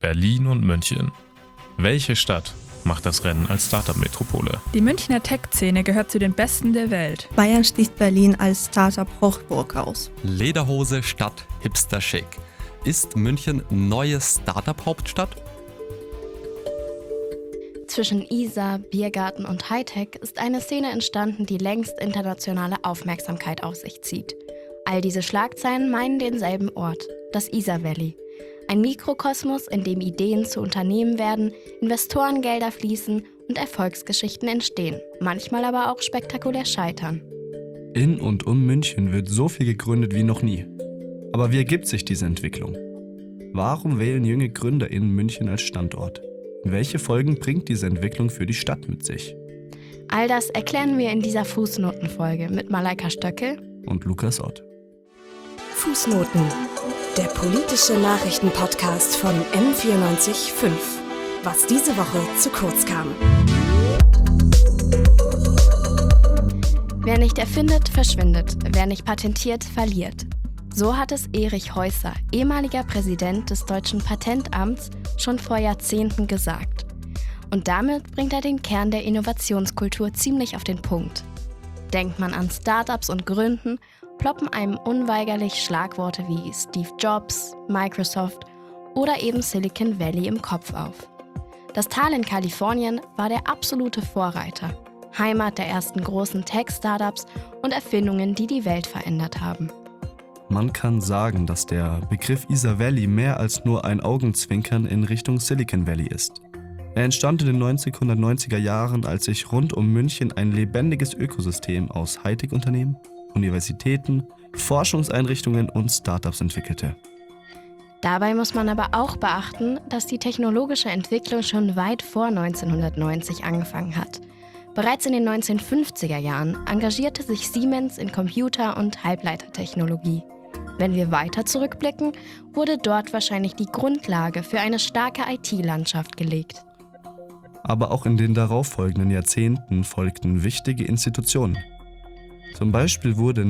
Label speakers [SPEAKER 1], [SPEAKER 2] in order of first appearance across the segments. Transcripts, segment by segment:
[SPEAKER 1] Berlin und München. Welche Stadt macht das Rennen als Startup-Metropole?
[SPEAKER 2] Die Münchner Tech-Szene gehört zu den besten der Welt.
[SPEAKER 3] Bayern sticht Berlin als Startup-Hochburg aus.
[SPEAKER 4] Lederhose statt Hipster-Schick. Ist München neue Startup-Hauptstadt?
[SPEAKER 5] Zwischen Isar, Biergarten und Hightech ist eine Szene entstanden, die längst internationale Aufmerksamkeit auf sich zieht. All diese Schlagzeilen meinen denselben Ort, das Isar Valley. Ein Mikrokosmos, in dem Ideen zu Unternehmen werden, Investorengelder fließen und Erfolgsgeschichten entstehen, manchmal aber auch spektakulär scheitern.
[SPEAKER 6] In und um München wird so viel gegründet wie noch nie. Aber wie ergibt sich diese Entwicklung? Warum wählen junge GründerInnen München als Standort? Und welche Folgen bringt diese Entwicklung für die Stadt mit sich?
[SPEAKER 5] All das erklären wir in dieser Fußnotenfolge mit Malaika Stöckel
[SPEAKER 6] und Lukas Ott.
[SPEAKER 7] Fußnoten, der politische Nachrichtenpodcast von M94.5. Was diese Woche zu kurz kam.
[SPEAKER 5] Wer nicht erfindet, verschwindet. Wer nicht patentiert, verliert. So hat es Erich Häuser, ehemaliger Präsident des Deutschen Patentamts, schon vor Jahrzehnten gesagt. Und damit bringt er den Kern der Innovationskultur ziemlich auf den Punkt. Denkt man an Startups und Gründen, ploppen einem unweigerlich Schlagworte wie Steve Jobs, Microsoft oder eben Silicon Valley im Kopf auf. Das Tal in Kalifornien war der absolute Vorreiter, Heimat der ersten großen Tech-Startups und Erfindungen, die die Welt verändert haben.
[SPEAKER 6] Man kann sagen, dass der Begriff Isar Valley mehr als nur ein Augenzwinkern in Richtung Silicon Valley ist. Er entstand in den 1990er Jahren, als sich rund um München ein lebendiges Ökosystem aus Hightech-Unternehmen, Universitäten, Forschungseinrichtungen und Startups entwickelte.
[SPEAKER 5] Dabei muss man aber auch beachten, dass die technologische Entwicklung schon weit vor 1990 angefangen hat. Bereits in den 1950er Jahren engagierte sich Siemens in Computer- und Halbleitertechnologie. Wenn wir weiter zurückblicken, wurde dort wahrscheinlich die Grundlage für eine starke IT-Landschaft gelegt.
[SPEAKER 6] Aber auch in den darauffolgenden Jahrzehnten folgten wichtige Institutionen. Zum Beispiel wurde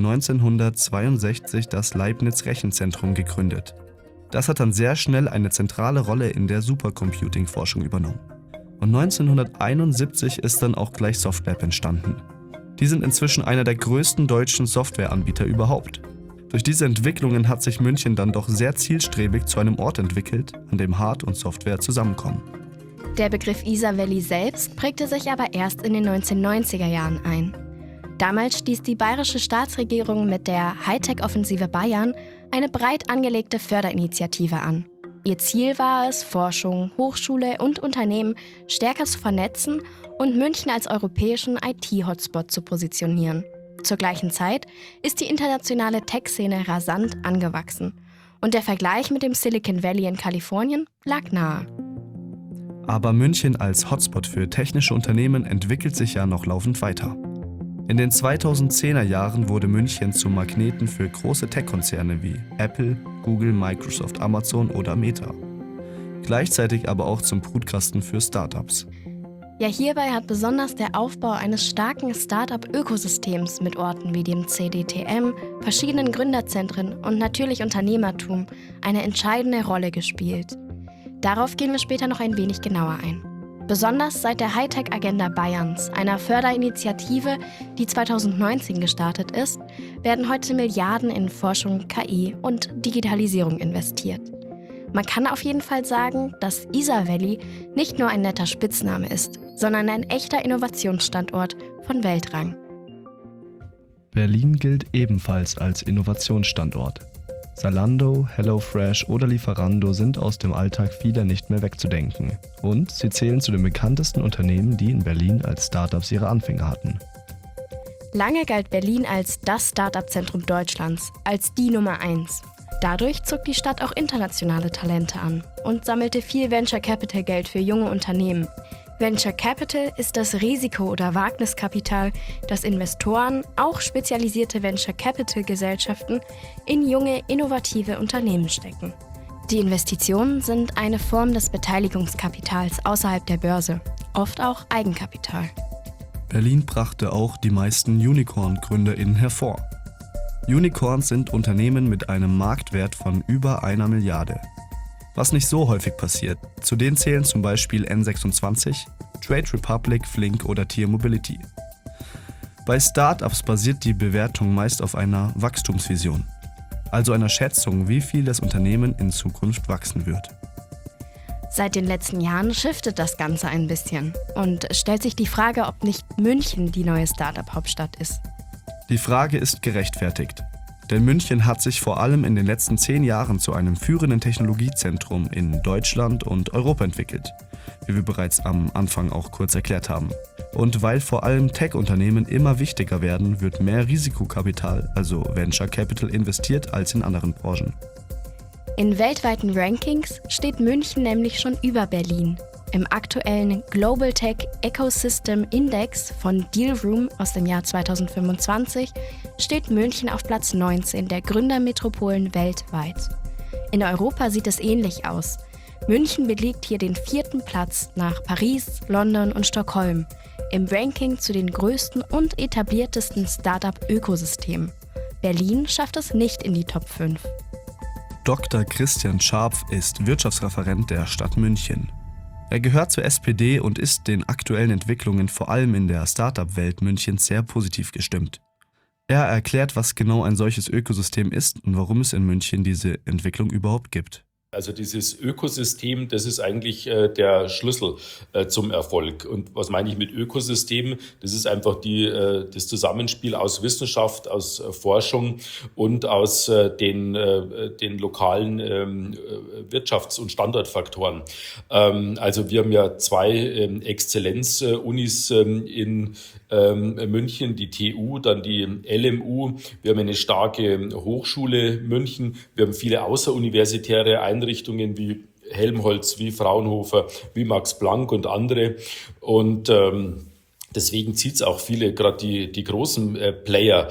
[SPEAKER 6] 1962 das Leibniz-Rechenzentrum gegründet. Das hat dann sehr schnell eine zentrale Rolle in der Supercomputing-Forschung übernommen. Und 1971 ist dann auch gleich Softlab entstanden. Die sind inzwischen einer der größten deutschen Softwareanbieter überhaupt. Durch diese Entwicklungen hat sich München dann doch sehr zielstrebig zu einem Ort entwickelt, an dem Hard- und Software zusammenkommen.
[SPEAKER 5] Der Begriff Isar Valley selbst prägte sich aber erst in den 1990er Jahren ein. Damals stieß die bayerische Staatsregierung mit der Hightech-Offensive Bayern eine breit angelegte Förderinitiative an. Ihr Ziel war es, Forschung, Hochschule und Unternehmen stärker zu vernetzen und München als europäischen IT-Hotspot zu positionieren. Zur gleichen Zeit ist die internationale Tech-Szene rasant angewachsen und der Vergleich mit dem Silicon Valley in Kalifornien lag nahe.
[SPEAKER 6] Aber München als Hotspot für technische Unternehmen entwickelt sich ja noch laufend weiter. In den 2010er Jahren wurde München zum Magneten für große Tech-Konzerne wie Apple, Google, Microsoft, Amazon oder Meta. Gleichzeitig aber auch zum Brutkasten für Startups.
[SPEAKER 5] Ja, hierbei hat besonders der Aufbau eines starken Startup-Ökosystems mit Orten wie dem CDTM, verschiedenen Gründerzentren und natürlich Unternehmertum eine entscheidende Rolle gespielt. Darauf gehen wir später noch ein wenig genauer ein. Besonders seit der Hightech-Agenda Bayerns, einer Förderinitiative, die 2019 gestartet ist, werden heute Milliarden in Forschung, KI und Digitalisierung investiert. Man kann auf jeden Fall sagen, dass Isar Valley nicht nur ein netter Spitzname ist, sondern ein echter Innovationsstandort von Weltrang.
[SPEAKER 8] Berlin gilt ebenfalls als Innovationsstandort. Zalando, HelloFresh oder Lieferando sind aus dem Alltag vieler nicht mehr wegzudenken. Und sie zählen zu den bekanntesten Unternehmen, die in Berlin als Startups ihre Anfänge hatten.
[SPEAKER 5] Lange galt Berlin als das Startup-Zentrum Deutschlands, als die Nummer 1. Dadurch zog die Stadt auch internationale Talente an und sammelte viel Venture Capital Geld für junge Unternehmen. Venture Capital ist das Risiko- oder Wagniskapital, das Investoren, auch spezialisierte Venture Capital Gesellschaften, in junge, innovative Unternehmen stecken. Die Investitionen sind eine Form des Beteiligungskapitals außerhalb der Börse, oft auch Eigenkapital.
[SPEAKER 6] Berlin brachte auch die meisten Unicorn-GründerInnen hervor. Unicorns sind Unternehmen mit einem Marktwert von über 1 Milliarde. was nicht so häufig passiert. Zu denen zählen zum Beispiel N26, Trade Republic, Flink oder Tier Mobility. Bei Startups basiert die Bewertung meist auf einer Wachstumsvision, also einer Schätzung, wie viel das Unternehmen in Zukunft wachsen wird.
[SPEAKER 5] Seit den letzten Jahren shiftet das Ganze ein bisschen und es stellt sich die Frage, ob nicht München die neue Startup-Hauptstadt ist.
[SPEAKER 6] Die Frage ist gerechtfertigt, denn München hat sich vor allem in den letzten 10 Jahren zu einem führenden Technologiezentrum in Deutschland und Europa entwickelt, wie wir bereits am Anfang auch kurz erklärt haben. Und weil vor allem Tech-Unternehmen immer wichtiger werden, wird mehr Risikokapital, also Venture Capital, investiert als in anderen Branchen.
[SPEAKER 5] In weltweiten Rankings steht München nämlich schon über Berlin. Im aktuellen Global Tech Ecosystem Index von Dealroom aus dem Jahr 2025 steht München auf Platz 19 der Gründermetropolen weltweit. In Europa sieht es ähnlich aus. München belegt hier den 4. Platz nach Paris, London und Stockholm im Ranking zu den größten und etabliertesten Startup-Ökosystemen. Berlin schafft es nicht in die Top 5.
[SPEAKER 6] Dr. Christian Scharpf ist Wirtschaftsreferent der Stadt München. Er gehört zur SPD und ist den aktuellen Entwicklungen vor allem in der Startup-Welt Münchens sehr positiv gestimmt. Er erklärt, was genau ein solches Ökosystem ist und warum es in München diese Entwicklung überhaupt gibt.
[SPEAKER 9] Also dieses Ökosystem, das ist eigentlich der Schlüssel zum Erfolg. Und was meine ich mit Ökosystem? Das ist einfach das Zusammenspiel aus Wissenschaft, aus Forschung und aus den lokalen Wirtschafts- und Standortfaktoren. Also wir haben ja 2 Exzellenz-Unis in München, die TU, dann die LMU. Wir haben eine starke Hochschule München. Wir haben viele außeruniversitäre Einrichtungen wie Helmholtz, wie Fraunhofer, wie Max Planck und andere. Und deswegen zieht es auch viele, gerade die großen Player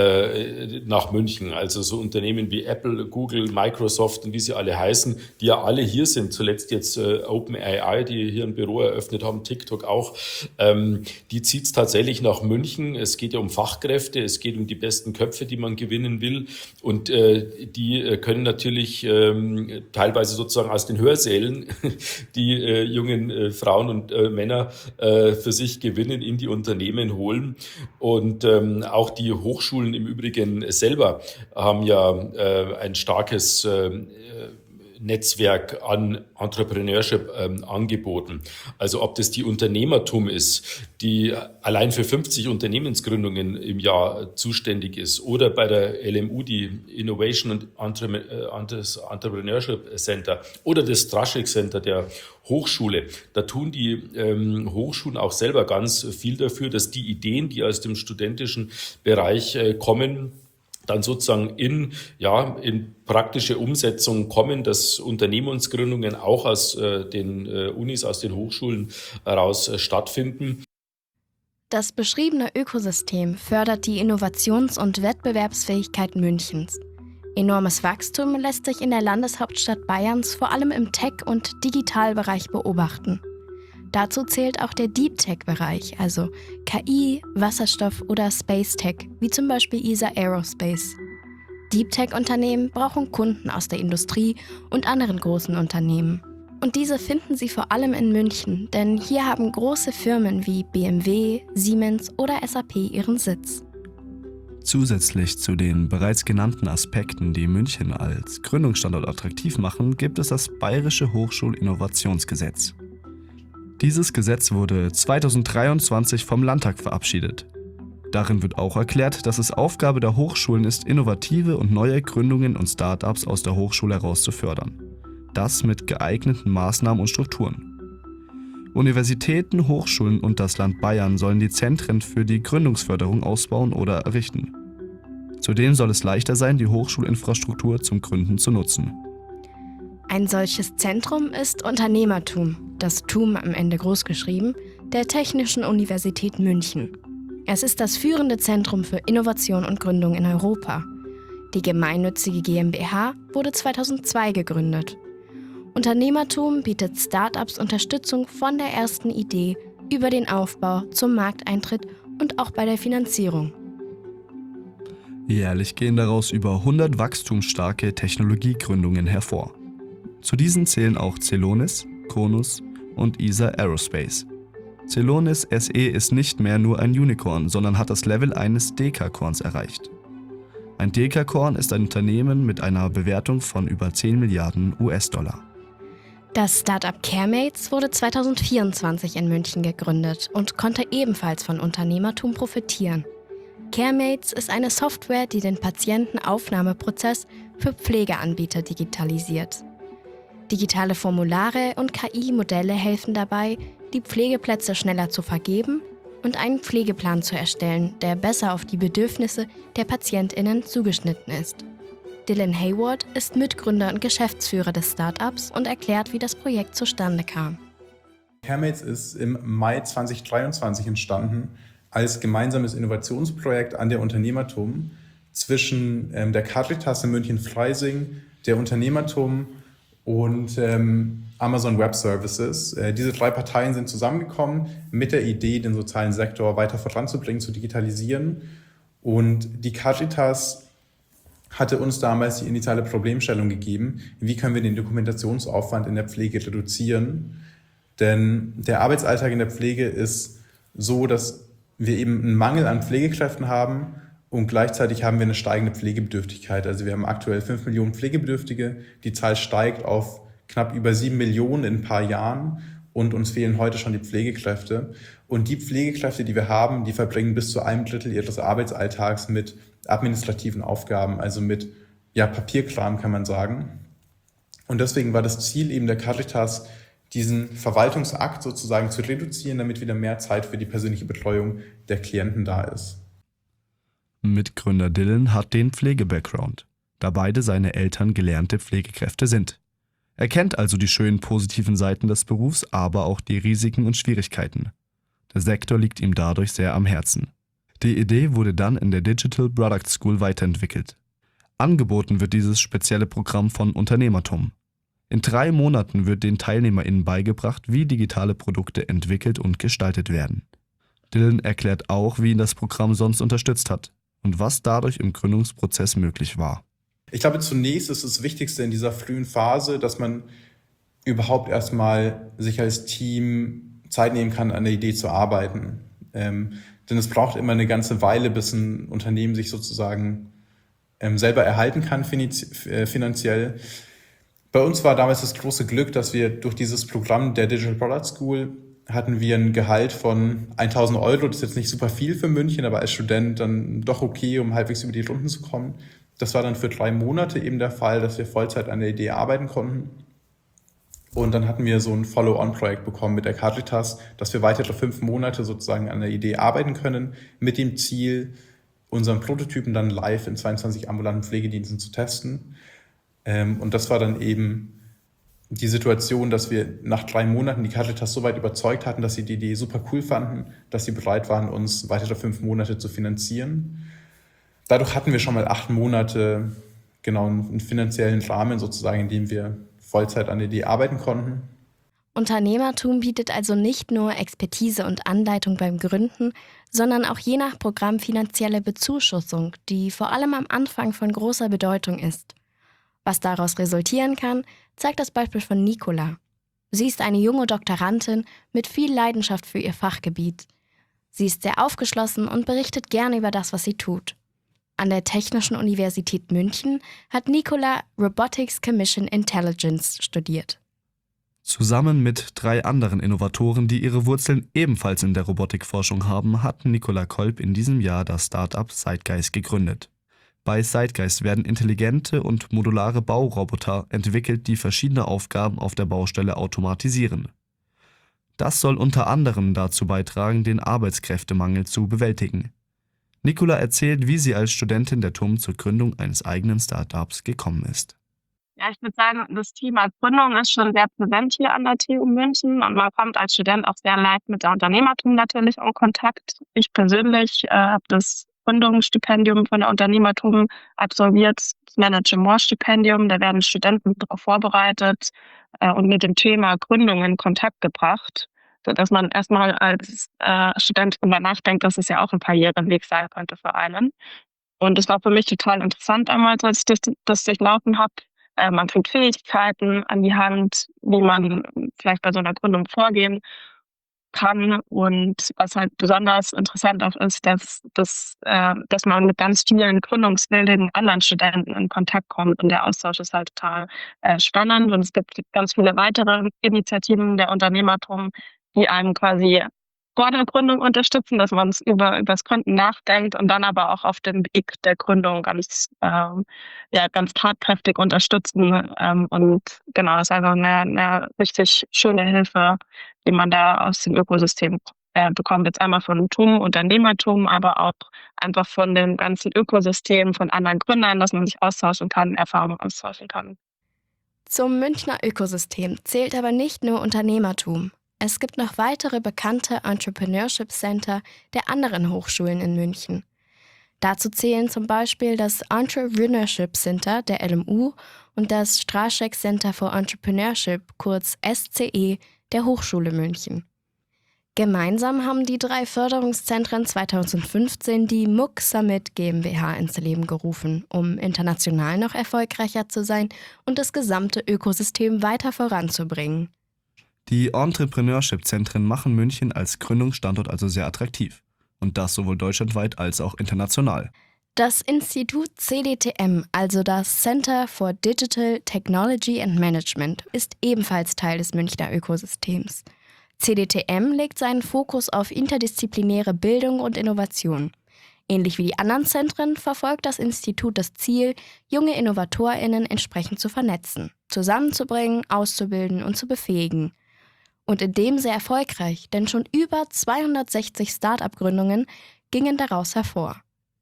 [SPEAKER 9] nach München. Also so Unternehmen wie Apple, Google, Microsoft und wie sie alle heißen, die ja alle hier sind. Zuletzt jetzt OpenAI, die hier ein Büro eröffnet haben, TikTok auch. Die zieht es tatsächlich nach München. Es geht ja um Fachkräfte, es geht um die besten Köpfe, die man gewinnen will. Und die können natürlich teilweise sozusagen aus den Hörsälen die jungen Frauen und Männer für sich gewinnen, in die Unternehmen holen. Und auch die Hochschulen im Übrigen selber haben ja ein starkes Netzwerk an Entrepreneurship angeboten. Also ob das die Unternehmertum ist, die allein für 50 Unternehmensgründungen im Jahr zuständig ist, oder bei der LMU die Innovation und Entrepreneurship Center oder das Straschek Center der Hochschule. Da tun die Hochschulen auch selber ganz viel dafür, dass die Ideen, die aus dem studentischen Bereich kommen, dann sozusagen in praktische Umsetzung kommen, dass Unternehmensgründungen auch aus den Unis, aus den Hochschulen heraus stattfinden.
[SPEAKER 5] Das beschriebene Ökosystem fördert die Innovations- und Wettbewerbsfähigkeit Münchens. Enormes Wachstum lässt sich in der Landeshauptstadt Bayerns vor allem im Tech- und Digitalbereich beobachten. Dazu zählt auch der Deep Tech-Bereich, also KI, Wasserstoff oder Space Tech, wie zum Beispiel ESA Aerospace. Deep Tech-Unternehmen brauchen Kunden aus der Industrie und anderen großen Unternehmen. Und diese finden Sie vor allem in München, denn hier haben große Firmen wie BMW, Siemens oder SAP ihren Sitz.
[SPEAKER 6] Zusätzlich zu den bereits genannten Aspekten, die München als Gründungsstandort attraktiv machen, gibt es das Bayerische Hochschulinnovationsgesetz. Dieses Gesetz wurde 2023 vom Landtag verabschiedet. Darin wird auch erklärt, dass es Aufgabe der Hochschulen ist, innovative und neue Gründungen und Startups aus der Hochschule heraus zu fördern. Das mit geeigneten Maßnahmen und Strukturen. Universitäten, Hochschulen und das Land Bayern sollen die Zentren für die Gründungsförderung ausbauen oder errichten. Zudem soll es leichter sein, die Hochschulinfrastruktur zum Gründen zu nutzen.
[SPEAKER 5] Ein solches Zentrum ist Unternehmertum, das TUM am Ende großgeschrieben, der Technischen Universität München. Es ist das führende Zentrum für Innovation und Gründung in Europa. Die gemeinnützige GmbH wurde 2002 gegründet. Unternehmertum bietet Startups Unterstützung von der ersten Idee über den Aufbau zum Markteintritt und auch bei der Finanzierung.
[SPEAKER 6] Jährlich gehen daraus über 100 wachstumsstarke Technologiegründungen hervor. Zu diesen zählen auch Celonis, Konus und ESA Aerospace. Celonis SE ist nicht mehr nur ein Unicorn, sondern hat das Level eines Dekakorns erreicht. Ein Dekakorn ist ein Unternehmen mit einer Bewertung von über 10 Milliarden US-Dollar.
[SPEAKER 5] Das Startup CareMates wurde 2024 in München gegründet und konnte ebenfalls von Unternehmertum profitieren. CareMates ist eine Software, die den Patientenaufnahmeprozess für Pflegeanbieter digitalisiert. Digitale Formulare und KI-Modelle helfen dabei, die Pflegeplätze schneller zu vergeben und einen Pflegeplan zu erstellen, der besser auf die Bedürfnisse der PatientInnen zugeschnitten ist. Dylan Hayward ist Mitgründer und Geschäftsführer des Startups und erklärt, wie das Projekt zustande kam.
[SPEAKER 10] CareMates ist im Mai 2023 entstanden als gemeinsames Innovationsprojekt an der Unternehmertum zwischen der Caritas in München-Freising, der Unternehmertum und Amazon Web Services. Diese 3 Parteien sind zusammengekommen mit der Idee, den sozialen Sektor weiter voranzubringen, zu digitalisieren. Und die Caritas hatte uns damals die initiale Problemstellung gegeben, wie können wir den Dokumentationsaufwand in der Pflege reduzieren. Denn der Arbeitsalltag in der Pflege ist so, dass wir eben einen Mangel an Pflegekräften haben und gleichzeitig haben wir eine steigende Pflegebedürftigkeit. Also wir haben aktuell 5 Millionen Pflegebedürftige, die Zahl steigt auf knapp über 7 Millionen in ein paar Jahren und uns fehlen heute schon die Pflegekräfte. Und die Pflegekräfte, die wir haben, die verbringen bis zu 1/3 ihres Arbeitsalltags mit administrativen Aufgaben, also mit Papierkram, kann man sagen. Und deswegen war das Ziel eben der Caritas, diesen Verwaltungsakt sozusagen zu reduzieren, damit wieder mehr Zeit für die persönliche Betreuung der Klienten da ist.
[SPEAKER 6] Mitgründer Dylan hat den Pflege-Background, da beide seine Eltern gelernte Pflegekräfte sind. Er kennt also die schönen positiven Seiten des Berufs, aber auch die Risiken und Schwierigkeiten. Der Sektor liegt ihm dadurch sehr am Herzen. Die Idee wurde dann in der Digital Product School weiterentwickelt. Angeboten wird dieses spezielle Programm von Unternehmertum. In 3 Monaten wird den TeilnehmerInnen beigebracht, wie digitale Produkte entwickelt und gestaltet werden. Dylan erklärt auch, wie ihn das Programm sonst unterstützt hat und was dadurch im Gründungsprozess möglich war.
[SPEAKER 10] Ich glaube, zunächst ist das Wichtigste in dieser frühen Phase, dass man überhaupt erstmal sich als Team Zeit nehmen kann, an der Idee zu arbeiten. Denn es braucht immer eine ganze Weile, bis ein Unternehmen sich sozusagen selber erhalten kann finanziell. Bei uns war damals das große Glück, dass wir durch dieses Programm der Digital Product School hatten wir ein Gehalt von 1.000 Euro. Das ist jetzt nicht super viel für München, aber als Student dann doch okay, um halbwegs über die Runden zu kommen. Das war dann für 3 Monate eben der Fall, dass wir Vollzeit an der Idee arbeiten konnten. Und dann hatten wir so ein Follow-on-Projekt bekommen mit der Caritas, dass wir weitere 5 Monate sozusagen an der Idee arbeiten können, mit dem Ziel, unseren Prototypen dann live in 22 ambulanten Pflegediensten zu testen. Und das war dann eben die Situation, dass wir nach 3 Monaten die Caritas so weit überzeugt hatten, dass sie die Idee super cool fanden, dass sie bereit waren, uns weitere 5 Monate zu finanzieren. Dadurch hatten wir schon mal 8 Monate einen finanziellen Rahmen sozusagen, in dem wir Vollzeit an der Idee arbeiten konnten.
[SPEAKER 5] Unternehmertum bietet also nicht nur Expertise und Anleitung beim Gründen, sondern auch je nach Programm finanzielle Bezuschussung, die vor allem am Anfang von großer Bedeutung ist. Was daraus resultieren kann, zeigt das Beispiel von Nicola. Sie ist eine junge Doktorandin mit viel Leidenschaft für ihr Fachgebiet. Sie ist sehr aufgeschlossen und berichtet gerne über das, was sie tut. An der Technischen Universität München hat Nicola Robotics Commission Intelligence studiert.
[SPEAKER 6] Zusammen mit 3 anderen Innovatoren, die ihre Wurzeln ebenfalls in der Robotikforschung haben, hat Nicola Kolb in diesem Jahr das Startup Zeitgeist gegründet. Bei Zeitgeist werden intelligente und modulare Bauroboter entwickelt, die verschiedene Aufgaben auf der Baustelle automatisieren. Das soll unter anderem dazu beitragen, den Arbeitskräftemangel zu bewältigen. Nicola erzählt, wie sie als Studentin der TUM zur Gründung eines eigenen Startups gekommen ist.
[SPEAKER 11] Ja, ich würde sagen, das Thema Gründung ist schon sehr präsent hier an der TU München und man kommt als Student auch sehr leicht mit der Unternehmertum natürlich in Kontakt. Ich persönlich habe das Gründungsstipendium von der Unternehmertum absolviert, das Management-Stipendium. Da werden Studenten darauf vorbereitet und mit dem Thema Gründung in Kontakt gebracht, sodass man erstmal als Student darüber nachdenkt, dass es ja auch ein Karriereweg sein könnte für einen. Und es war für mich total interessant damals, als ich das durchlaufen habe, Man kriegt Fähigkeiten an die Hand, wie man vielleicht bei so einer Gründung vorgehen kann. Und was halt besonders interessant auch ist, dass man mit ganz vielen gründungswilligen anderen Studenten in Kontakt kommt. Und der Austausch ist halt total spannend. Und es gibt ganz viele weitere Initiativen der Unternehmertum, die einem quasi vor der Gründung unterstützen, dass man über das Gründen nachdenkt und dann aber auch auf dem Weg der Gründung ganz tatkräftig unterstützen. Und genau, das ist also eine richtig schöne Hilfe, die man da aus dem Ökosystem bekommt. Jetzt einmal von TUM, Unternehmertum, aber auch einfach von dem ganzen Ökosystem, von anderen Gründern, dass man sich austauschen kann, Erfahrungen austauschen kann.
[SPEAKER 5] Zum Münchner Ökosystem zählt aber nicht nur Unternehmertum. Es gibt noch weitere bekannte Entrepreneurship Center der anderen Hochschulen in München. Dazu zählen zum Beispiel das Entrepreneurship Center der LMU und das Straschek Center for Entrepreneurship, kurz SCE, der Hochschule München. Gemeinsam haben die 3 Förderungszentren 2015 die MOOC Summit GmbH ins Leben gerufen, um international noch erfolgreicher zu sein und das gesamte Ökosystem weiter voranzubringen.
[SPEAKER 6] Die Entrepreneurship-Zentren machen München als Gründungsstandort also sehr attraktiv. Und das sowohl deutschlandweit als auch international.
[SPEAKER 5] Das Institut CDTM, also das Center for Digital Technology and Management, ist ebenfalls Teil des Münchner Ökosystems. CDTM legt seinen Fokus auf interdisziplinäre Bildung und Innovation. Ähnlich wie die anderen Zentren verfolgt das Institut das Ziel, junge InnovatorInnen entsprechend zu vernetzen, zusammenzubringen, auszubilden und zu befähigen. Und in dem sehr erfolgreich, denn schon über 260 Start-up-Gründungen gingen daraus hervor.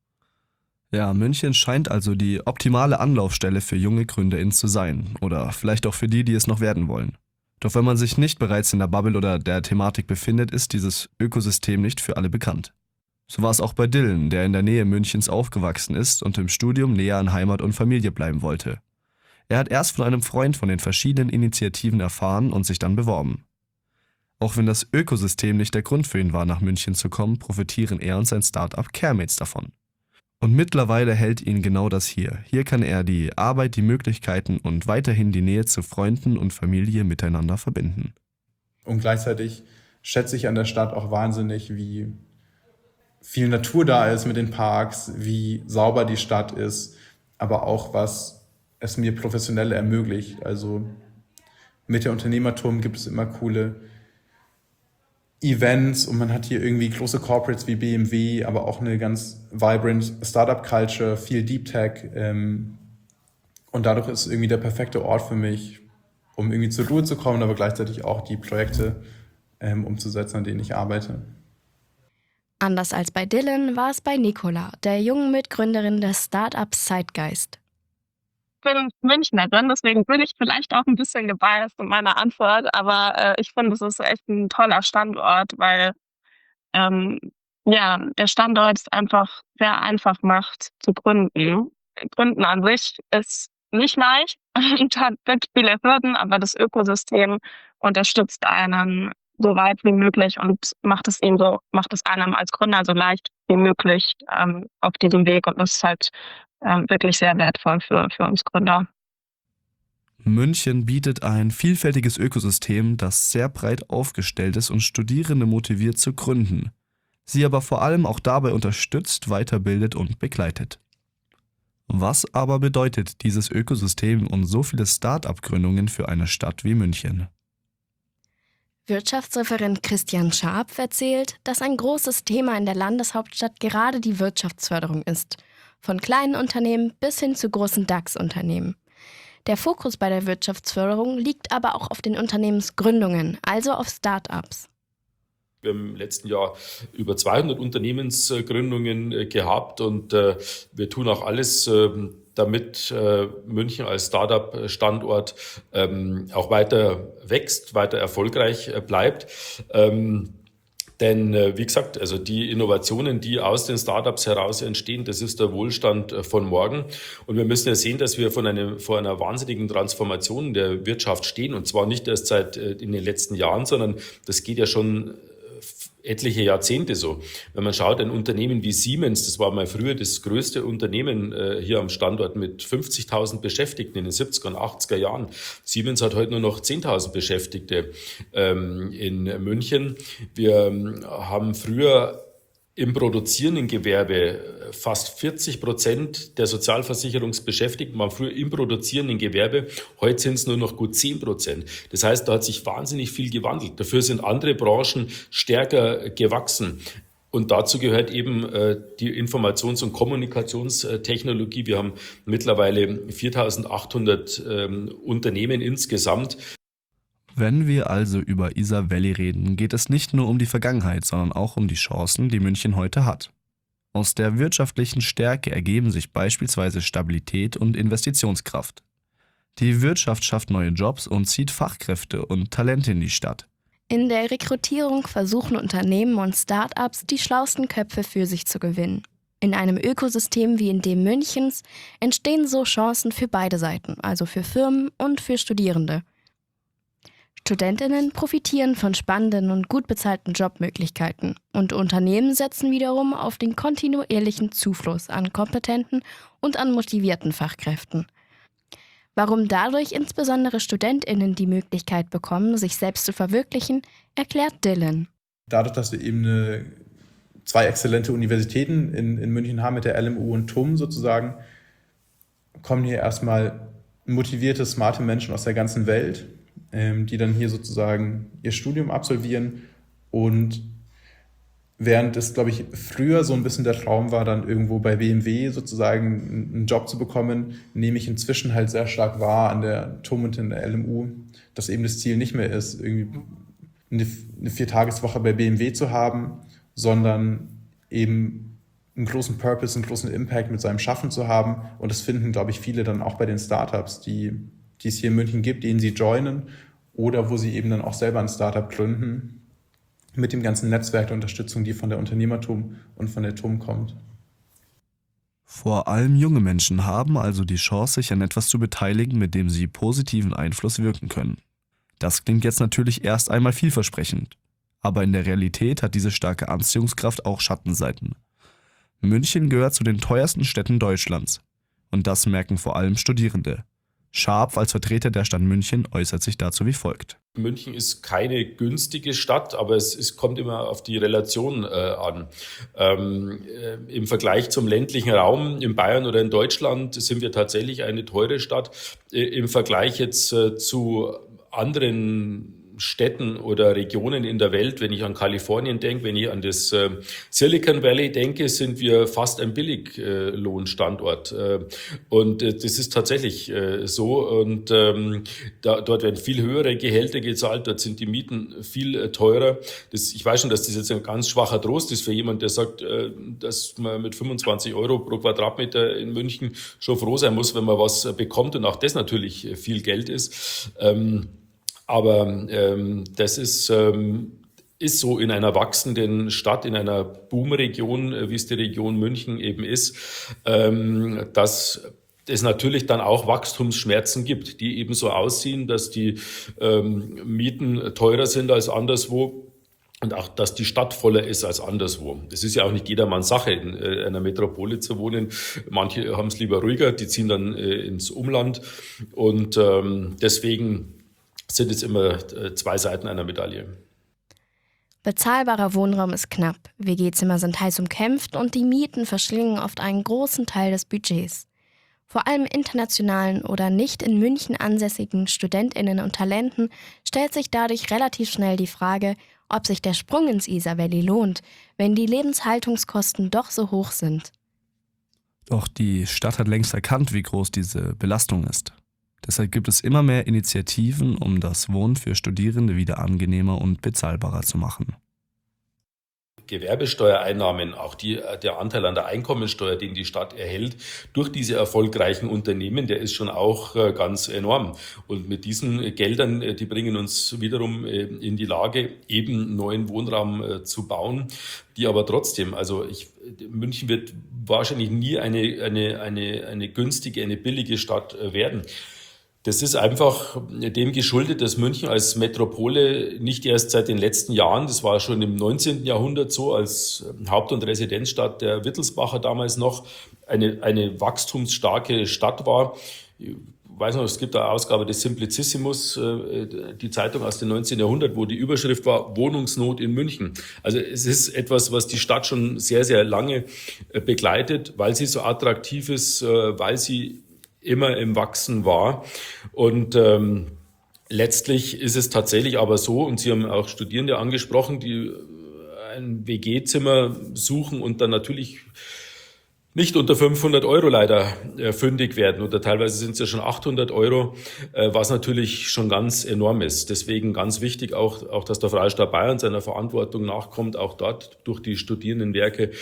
[SPEAKER 6] Ja, München scheint also die optimale Anlaufstelle für junge GründerInnen zu sein. Oder vielleicht auch für die, die es noch werden wollen. Doch wenn man sich nicht bereits in der Bubble oder der Thematik befindet, ist dieses Ökosystem nicht für alle bekannt. So war es auch bei Dylan, der in der Nähe Münchens aufgewachsen ist und im Studium näher an Heimat und Familie bleiben wollte. Er hat erst von einem Freund von den verschiedenen Initiativen erfahren und sich dann beworben. Auch wenn das Ökosystem nicht der Grund für ihn war, nach München zu kommen, profitieren er und sein Startup Caremates davon. Und mittlerweile hält ihn genau das hier. Hier kann er die Arbeit, die Möglichkeiten und weiterhin die Nähe zu Freunden und Familie miteinander verbinden.
[SPEAKER 10] Und gleichzeitig schätze ich an der Stadt auch wahnsinnig, wie viel Natur da ist mit den Parks, wie sauber die Stadt ist, aber auch, was es mir professionell ermöglicht. Also mit der Unternehmertum gibt es immer coole Events und man hat hier irgendwie große Corporates wie BMW, aber auch eine ganz vibrant Startup-Culture, viel Deep Tech. Und dadurch ist es irgendwie der perfekte Ort für mich, um irgendwie zur Ruhe zu kommen, aber gleichzeitig auch die Projekte umzusetzen, an denen ich arbeite.
[SPEAKER 5] Anders als bei Dylan war es bei Nicola, der jungen Mitgründerin des Startups Zeitgeist.
[SPEAKER 11] Ich bin Münchnerin, deswegen bin ich vielleicht auch ein bisschen gebiased in meiner Antwort, aber ich finde, es ist echt ein toller Standort, weil der Standort es einfach sehr einfach macht zu gründen. Gründen an sich ist nicht leicht und hat wirklich viele Hürden, aber das Ökosystem unterstützt einen so weit wie möglich und macht es einem als Gründer so leicht wie möglich auf diesem Weg, und das ist halt wirklich sehr wertvoll für uns Gründer.
[SPEAKER 6] München bietet ein vielfältiges Ökosystem, das sehr breit aufgestellt ist und Studierende motiviert zu gründen, sie aber vor allem auch dabei unterstützt, weiterbildet und begleitet. Was aber bedeutet dieses Ökosystem und so viele Start-up-Gründungen für eine Stadt wie München?
[SPEAKER 5] Wirtschaftsreferent Christian Scharpf erzählt, dass ein großes Thema in der Landeshauptstadt gerade die Wirtschaftsförderung ist. Von kleinen Unternehmen bis hin zu großen DAX-Unternehmen. Der Fokus bei der Wirtschaftsförderung liegt aber auch auf den Unternehmensgründungen, also auf Start-ups.
[SPEAKER 9] Wir haben im letzten Jahr über 200 Unternehmensgründungen gehabt und wir tun auch alles, damit München als Startup-Standort auch weiter wächst, weiter erfolgreich bleibt. Denn wie gesagt, also die Innovationen, die aus den Startups heraus entstehen, das ist der Wohlstand von morgen. Und wir müssen ja sehen, dass wir vor einer wahnsinnigen Transformation der Wirtschaft stehen. Und zwar nicht erst seit in den letzten Jahren, sondern das geht ja schon etliche Jahrzehnte so. Wenn man schaut, ein Unternehmen wie Siemens, das war mal früher das größte Unternehmen hier am Standort mit 50.000 Beschäftigten in den 70er und 80er Jahren. Siemens hat heute nur noch 10.000 Beschäftigte in München. Wir haben früher im produzierenden Gewerbe fast 40% der Sozialversicherungsbeschäftigten waren früher im produzierenden Gewerbe. Heute sind es nur noch gut 10%. Das heißt, da hat sich wahnsinnig viel gewandelt. Dafür sind andere Branchen stärker gewachsen. Und dazu gehört eben die Informations- und Kommunikationstechnologie. Wir haben mittlerweile 4.800 Unternehmen insgesamt.
[SPEAKER 6] Wenn wir also über Isar Valley reden, geht es nicht nur um die Vergangenheit, sondern auch um die Chancen, die München heute hat. Aus der wirtschaftlichen Stärke ergeben sich beispielsweise Stabilität und Investitionskraft. Die Wirtschaft schafft neue Jobs und zieht Fachkräfte und Talente in die Stadt.
[SPEAKER 5] In der Rekrutierung versuchen Unternehmen und Start-ups, die schlauesten Köpfe für sich zu gewinnen. In einem Ökosystem wie in dem Münchens entstehen so Chancen für beide Seiten, also für Firmen und für Studierende. Studentinnen profitieren von spannenden und gut bezahlten Jobmöglichkeiten und Unternehmen setzen wiederum auf den kontinuierlichen Zufluss an kompetenten und an motivierten Fachkräften. Warum dadurch insbesondere StudentInnen die Möglichkeit bekommen, sich selbst zu verwirklichen, erklärt Dylan.
[SPEAKER 10] Dadurch, dass wir eben zwei exzellente Universitäten in München haben mit der LMU und TUM sozusagen, kommen hier erstmal motivierte, smarte Menschen aus der ganzen Welt, die dann hier sozusagen ihr Studium absolvieren. Und während es, glaube ich, früher so ein bisschen der Traum war, dann irgendwo bei BMW sozusagen einen Job zu bekommen, nehme ich inzwischen halt sehr stark wahr an der TUM und in der LMU, dass eben das Ziel nicht mehr ist, irgendwie eine 4-Tageswoche bei BMW zu haben, sondern eben einen großen Purpose, einen großen Impact mit seinem Schaffen zu haben. Und das finden, glaube ich, viele dann auch bei den Startups, die es hier in München gibt, denen sie joinen oder wo sie eben dann auch selber ein Startup gründen, mit dem ganzen Netzwerk der Unterstützung, die von der Unternehmertum und von der TUM kommt.
[SPEAKER 6] Vor allem junge Menschen haben also die Chance, sich an etwas zu beteiligen, mit dem sie positiven Einfluss wirken können. Das klingt jetzt natürlich erst einmal vielversprechend, aber in der Realität hat diese starke Anziehungskraft auch Schattenseiten. München gehört zu den teuersten Städten Deutschlands und das merken vor allem Studierende. Scharpf als Vertreter der Stadt München äußert sich dazu wie folgt.
[SPEAKER 9] München ist keine günstige Stadt, aber es kommt immer auf die Relation an. Im Vergleich zum ländlichen Raum in Bayern oder in Deutschland sind wir tatsächlich eine teure Stadt. Im Vergleich jetzt zu anderen Städten oder Regionen in der Welt, wenn ich an Kalifornien denke, wenn ich an das Silicon Valley denke, sind wir fast ein Billiglohnstandort. Und das ist tatsächlich so. Und dort werden viel höhere Gehälter gezahlt, dort sind die Mieten viel teurer. Ich weiß schon, dass das jetzt ein ganz schwacher Trost ist für jemanden, der sagt, dass man mit 25 € pro Quadratmeter in München schon froh sein muss, wenn man was bekommt und auch das natürlich viel Geld ist. Aber das ist so in einer wachsenden Stadt, in einer Boomregion, wie es die Region München eben ist, dass es natürlich dann auch Wachstumsschmerzen gibt, die eben so aussehen, dass die Mieten teurer sind als anderswo. Und auch, dass die Stadt voller ist als anderswo. Das ist ja auch nicht jedermanns Sache, in einer Metropole zu wohnen. Manche haben es lieber ruhiger, die ziehen dann ins Umland. Und deswegen sind es immer zwei Seiten einer Medaille.
[SPEAKER 5] Bezahlbarer Wohnraum ist knapp, WG-Zimmer sind heiß umkämpft und die Mieten verschlingen oft einen großen Teil des Budgets. Vor allem internationalen oder nicht in München ansässigen StudentInnen und Talenten stellt sich dadurch relativ schnell die Frage, ob sich der Sprung ins Isar Valley lohnt, wenn die Lebenshaltungskosten doch so hoch sind.
[SPEAKER 6] Doch die Stadt hat längst erkannt, wie groß diese Belastung ist. Deshalb gibt es immer mehr Initiativen, um das Wohnen für Studierende wieder angenehmer und bezahlbarer zu machen.
[SPEAKER 9] Gewerbesteuereinnahmen, auch der Anteil an der Einkommensteuer, den die Stadt erhält, durch diese erfolgreichen Unternehmen, der ist schon auch ganz enorm. Und mit diesen Geldern, die bringen uns wiederum in die Lage, eben neuen Wohnraum zu bauen, die aber trotzdem, München wird wahrscheinlich nie eine günstige, eine billige Stadt werden. Das ist einfach dem geschuldet, dass München als Metropole nicht erst seit den letzten Jahren, das war schon im 19. Jahrhundert so, als Haupt- und Residenzstadt der Wittelsbacher damals noch, eine wachstumsstarke Stadt war. Ich weiß noch, es gibt eine Ausgabe des Simplicissimus, die Zeitung aus dem 19. Jahrhundert, wo die Überschrift war Wohnungsnot in München. Also es ist etwas, was die Stadt schon sehr, sehr lange begleitet, weil sie so attraktiv ist, weil sie immer im Wachsen war. Und letztlich ist es tatsächlich aber so, und Sie haben auch Studierende angesprochen, die ein WG-Zimmer suchen und dann natürlich nicht unter 500 € leider fündig werden, oder teilweise sind es ja schon 800 €, was natürlich schon ganz enorm ist. Deswegen ganz wichtig auch, dass der Freistaat Bayern seiner Verantwortung nachkommt, auch dort durch die Studierendenwerke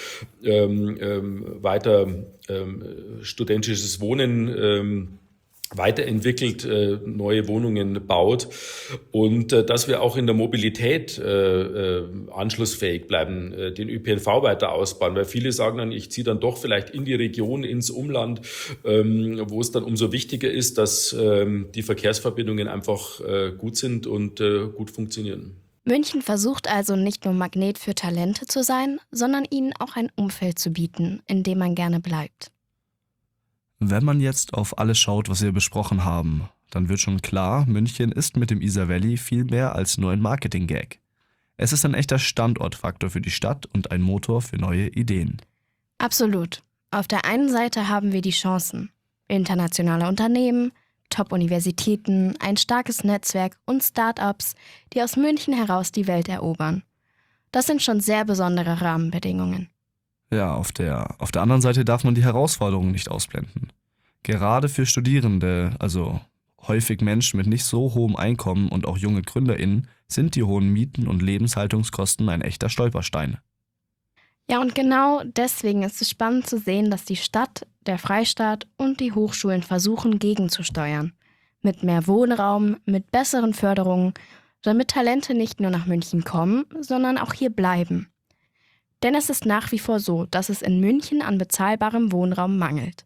[SPEAKER 9] weiter studentisches Wohnen weiterentwickelt, neue Wohnungen baut und dass wir auch in der Mobilität anschlussfähig bleiben, den ÖPNV weiter ausbauen, weil viele sagen dann, ich ziehe dann doch vielleicht in die Region, ins Umland, wo es dann umso wichtiger ist, dass die Verkehrsverbindungen einfach gut sind und gut funktionieren.
[SPEAKER 5] München versucht also nicht nur Magnet für Talente zu sein, sondern ihnen auch ein Umfeld zu bieten, in dem man gerne bleibt.
[SPEAKER 6] Wenn man jetzt auf alles schaut, was wir besprochen haben, dann wird schon klar, München ist mit dem Isar Valley viel mehr als nur ein Marketing-Gag. Es ist ein echter Standortfaktor für die Stadt und ein Motor für neue Ideen.
[SPEAKER 5] Absolut. Auf der einen Seite haben wir die Chancen. Internationale Unternehmen, Top-Universitäten, ein starkes Netzwerk und Start-ups, die aus München heraus die Welt erobern. Das sind schon sehr besondere Rahmenbedingungen.
[SPEAKER 6] Ja, auf der anderen Seite darf man die Herausforderungen nicht ausblenden. Gerade für Studierende, also häufig Menschen mit nicht so hohem Einkommen und auch junge GründerInnen, sind die hohen Mieten und Lebenshaltungskosten ein echter Stolperstein.
[SPEAKER 5] Ja, und genau deswegen ist es spannend zu sehen, dass die Stadt, der Freistaat und die Hochschulen versuchen, gegenzusteuern. Mit mehr Wohnraum, mit besseren Förderungen, damit Talente nicht nur nach München kommen, sondern auch hier bleiben. Denn es ist nach wie vor so, dass es in München an bezahlbarem Wohnraum mangelt.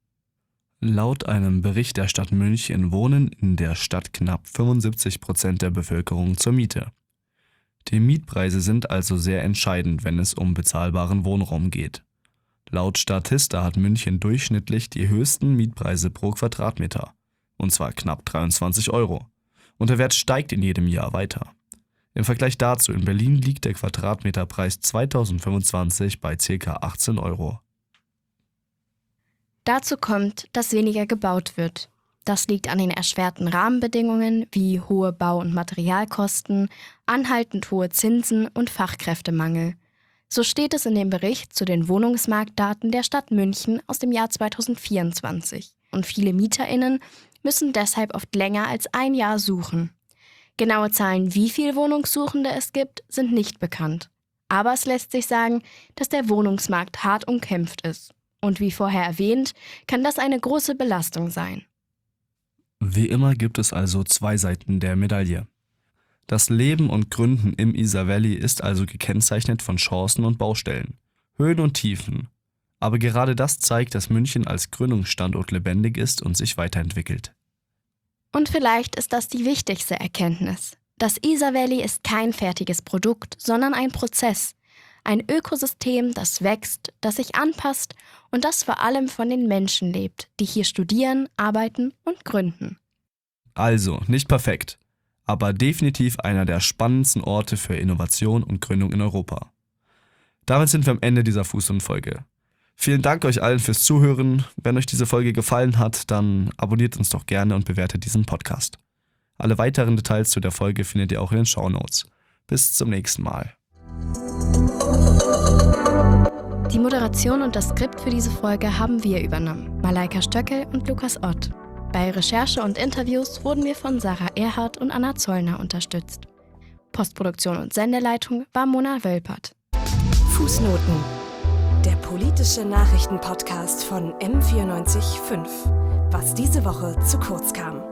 [SPEAKER 6] Laut einem Bericht der Stadt München wohnen in der Stadt knapp 75% der Bevölkerung zur Miete. Die Mietpreise sind also sehr entscheidend, wenn es um bezahlbaren Wohnraum geht. Laut Statista hat München durchschnittlich die höchsten Mietpreise pro Quadratmeter, und zwar knapp 23 €. Und der Wert steigt in jedem Jahr weiter. Im Vergleich dazu, in Berlin liegt der Quadratmeterpreis 2025 bei ca. 18 €.
[SPEAKER 5] Dazu kommt, dass weniger gebaut wird. Das liegt an den erschwerten Rahmenbedingungen wie hohe Bau- und Materialkosten, anhaltend hohe Zinsen und Fachkräftemangel. So steht es in dem Bericht zu den Wohnungsmarktdaten der Stadt München aus dem Jahr 2024. Und viele MieterInnen müssen deshalb oft länger als ein Jahr suchen. Genaue Zahlen, wie viele Wohnungssuchende es gibt, sind nicht bekannt. Aber es lässt sich sagen, dass der Wohnungsmarkt hart umkämpft ist. Und wie vorher erwähnt, kann das eine große Belastung sein.
[SPEAKER 6] Wie immer gibt es also zwei Seiten der Medaille. Das Leben und Gründen im Isar Valley ist also gekennzeichnet von Chancen und Baustellen, Höhen und Tiefen. Aber gerade das zeigt, dass München als Gründungsstandort lebendig ist und sich weiterentwickelt.
[SPEAKER 5] Und vielleicht ist das die wichtigste Erkenntnis. Das Isar Valley ist kein fertiges Produkt, sondern ein Prozess. Ein Ökosystem, das wächst, das sich anpasst und das vor allem von den Menschen lebt, die hier studieren, arbeiten und gründen.
[SPEAKER 6] Also, nicht perfekt, aber definitiv einer der spannendsten Orte für Innovation und Gründung in Europa. Damit sind wir am Ende dieser Fußnotenfolge. Vielen Dank euch allen fürs Zuhören. Wenn euch diese Folge gefallen hat, dann abonniert uns doch gerne und bewertet diesen Podcast. Alle weiteren Details zu der Folge findet ihr auch in den Shownotes. Bis zum nächsten Mal.
[SPEAKER 5] Die Moderation und das Skript für diese Folge haben wir übernommen, Malaika Stöckel und Lukas Ott. Bei Recherche und Interviews wurden wir von Sarah Erhardt und Anna Zollner unterstützt. Postproduktion und Sendeleitung war Mona Wölpert.
[SPEAKER 7] Fußnoten. Der politische Nachrichtenpodcast von M94.5. Was diese Woche zu kurz kam.